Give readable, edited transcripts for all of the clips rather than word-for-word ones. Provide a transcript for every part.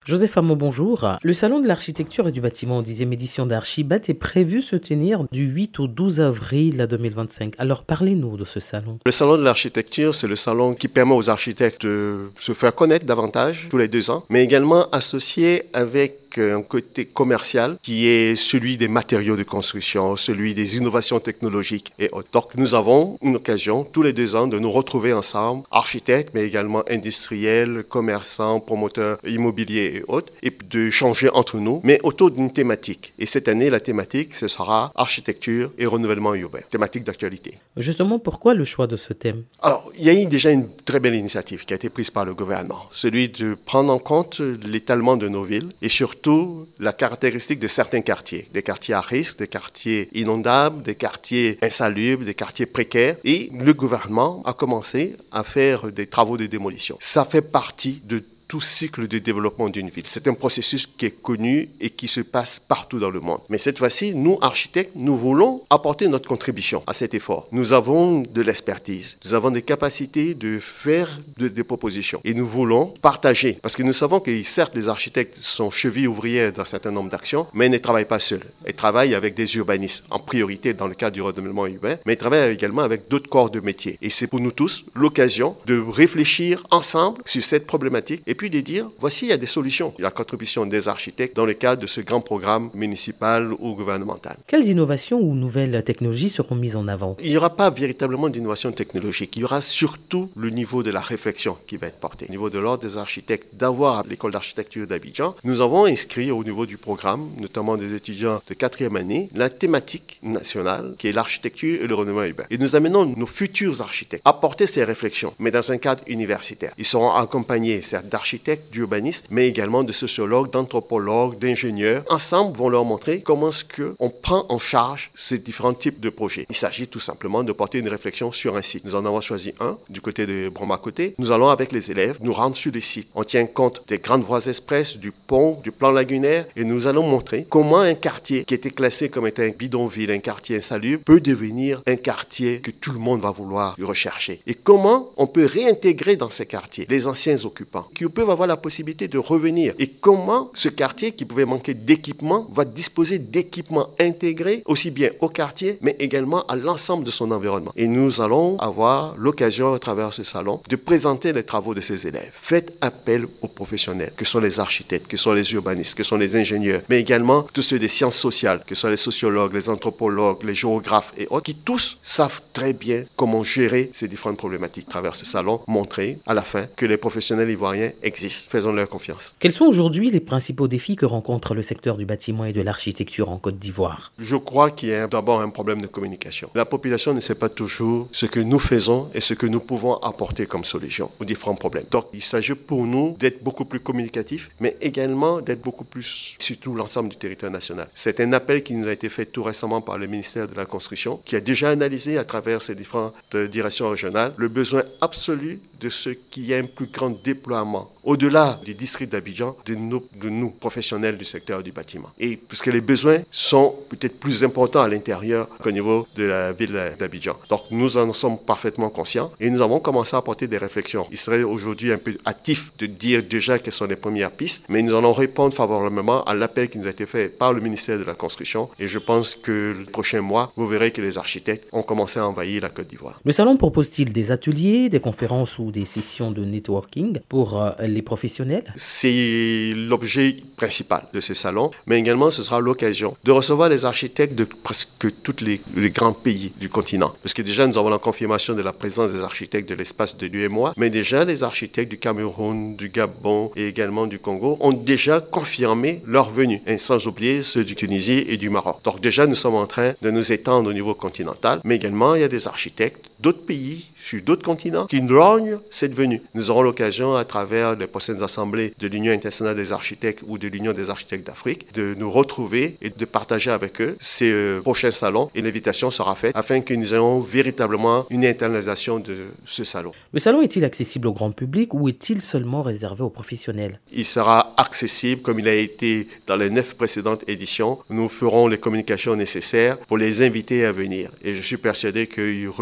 Joseph Hamon, bonjour. Le Salon de l'architecture et du bâtiment, 10e édition d'Archibat, est prévu se tenir du 8 au 12 avril 2025. Alors parlez-nous de ce salon. Le Salon de l'architecture, c'est le salon qui permet aux architectes de se faire connaître davantage tous les 2 ans, mais également associé avec un côté commercial qui est celui des matériaux de construction, celui des innovations technologiques et autres. Donc nous avons une occasion tous les 2 ans de nous retrouver ensemble, architectes, mais également industriels, commerçants, promoteurs immobiliers et autres, et de changer entre nous, mais autour d'une thématique. Et cette année, la thématique, ce sera architecture et renouvellement urbain, thématique d'actualité. Justement, pourquoi le choix de ce thème? Alors, il y a eu déjà une très belle initiative qui a été prise par le gouvernement, celui de prendre en compte l'étalement de nos villes et surtout la caractéristique de certains quartiers, des quartiers à risque, des quartiers inondables, des quartiers insalubres, des quartiers précaires. Et le gouvernement a commencé à faire des travaux de démolition. Ça fait partie de tout cycle de développement d'une ville. C'est un processus qui est connu et qui se passe partout dans le monde. Mais cette fois-ci, nous, architectes, nous voulons apporter notre contribution à cet effort. Nous avons de l'expertise, nous avons des capacités de faire des propositions et nous voulons partager. Parce que nous savons que certes, les architectes sont chevilles ouvrières d'un certain nombre d'actions, mais ils ne travaillent pas seuls. Ils travaillent avec des urbanistes, en priorité dans le cadre du renouvellement urbain, mais ils travaillent également avec d'autres corps de métier. Et c'est pour nous tous l'occasion de réfléchir ensemble sur cette problématique et puis de dire, voici, il y a des solutions. Il y a la contribution des architectes dans le cadre de ce grand programme municipal ou gouvernemental. Quelles innovations ou nouvelles technologies seront mises en avant? Il n'y aura pas véritablement d'innovation technologique. Il y aura surtout le niveau de la réflexion qui va être porté. Au niveau de l'ordre des architectes, d'avoir à l'école d'architecture d'Abidjan, nous avons inscrit au niveau du programme, notamment des étudiants de 4e année, la thématique nationale qui est l'architecture et le renouvellement urbain. Et nous amenons nos futurs architectes à porter ces réflexions, mais dans un cadre universitaire. Ils seront accompagnés, certes, d'architectes, d'urbanistes, mais également de sociologues, d'anthropologues, d'ingénieurs. Ensemble, vont leur montrer comment est-ce qu'on prend en charge ces différents types de projets. Il s'agit tout simplement de porter une réflexion sur un site. Nous en avons choisi un du côté de Broma-Côté. Nous allons avec les élèves nous rendre sur des sites. On tient compte des grandes voies express, du pont, du plan lagunaire et nous allons montrer comment un quartier qui était classé comme étant un bidonville, un quartier insalubre, peut devenir un quartier que tout le monde va vouloir rechercher. Et comment on peut réintégrer dans ces quartiers les anciens occupants qui peuvent avoir la possibilité de revenir et comment ce quartier qui pouvait manquer d'équipement va disposer d'équipements intégrés aussi bien au quartier mais également à l'ensemble de son environnement. Et nous allons avoir l'occasion à travers ce salon de présenter les travaux de ces élèves. Faites appel aux professionnels que sont les architectes, que sont les urbanistes, que sont les ingénieurs, mais également tous ceux des sciences sociales, que sont les sociologues, les anthropologues, les géographes et autres, qui tous savent très bien comment gérer ces différentes problématiques. À travers ce salon, montrer à la fin que les professionnels ivoiriens existent. Faisons-leur confiance. Quels sont aujourd'hui les principaux défis que rencontre le secteur du bâtiment et de l'architecture en Côte d'Ivoire? Je crois qu'il y a d'abord un problème de communication. La population ne sait pas toujours ce que nous faisons et ce que nous pouvons apporter comme solution aux différents problèmes. Donc, il s'agit pour nous d'être beaucoup plus communicatifs, mais également d'être beaucoup plus sur tout l'ensemble du territoire national. C'est un appel qui nous a été fait tout récemment par le ministère de la Construction, qui a déjà analysé à travers ses différentes directions régionales le besoin absolu de ce qu'il y ait un plus grand déploiement au-delà du district d'Abidjan, de nous, professionnels du secteur du bâtiment. Et puisque les besoins sont peut-être plus importants à l'intérieur qu'au niveau de la ville d'Abidjan. Donc nous en sommes parfaitement conscients et nous avons commencé à apporter des réflexions. Il serait aujourd'hui un peu hâtif de dire déjà quelles sont les premières pistes, mais nous allons répondre favorablement à l'appel qui nous a été fait par le ministère de la Construction. Et je pense que le prochain mois, vous verrez que les architectes ont commencé à envahir la Côte d'Ivoire. Le salon propose-t-il des ateliers, des conférences ou des sessions de networking pour les professionnels? C'est l'objet principal de ce salon, mais également ce sera l'occasion de recevoir les architectes de presque tous les grands pays du continent. Parce que déjà nous avons la confirmation de la présence des architectes de l'espace de l'UEMOA, mais déjà les architectes du Cameroun, du Gabon et également du Congo ont déjà confirmé leur venue, et sans oublier ceux du Tunisie et du Maroc. Donc déjà nous sommes en train de nous étendre au niveau continental, mais également il y a des architectes d'autres pays, sur d'autres continents, qui rognent cette venue. Nous aurons l'occasion, à travers les prochaines assemblées de l'Union internationale des architectes ou de l'Union des architectes d'Afrique, de nous retrouver et de partager avec eux ces prochains salons. Et l'invitation sera faite afin que nous ayons véritablement une internalisation de ce salon. Le salon est-il accessible au grand public ou est-il seulement réservé aux professionnels? Il sera accessible comme il a été dans les 9 précédentes éditions. Nous ferons les communications nécessaires pour les inviter à venir. Et je suis persuadé qu'ils viendront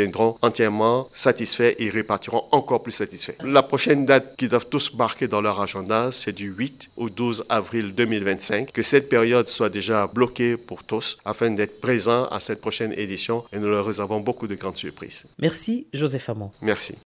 reviendront entièrement satisfaits et repartiront encore plus satisfaits. La prochaine date qu'ils doivent tous marquer dans leur agenda, c'est du 8 au 12 avril 2025. Que cette période soit déjà bloquée pour tous afin d'être présents à cette prochaine édition et nous leur réservons beaucoup de grandes surprises. Merci, Joseph Hamon. Merci.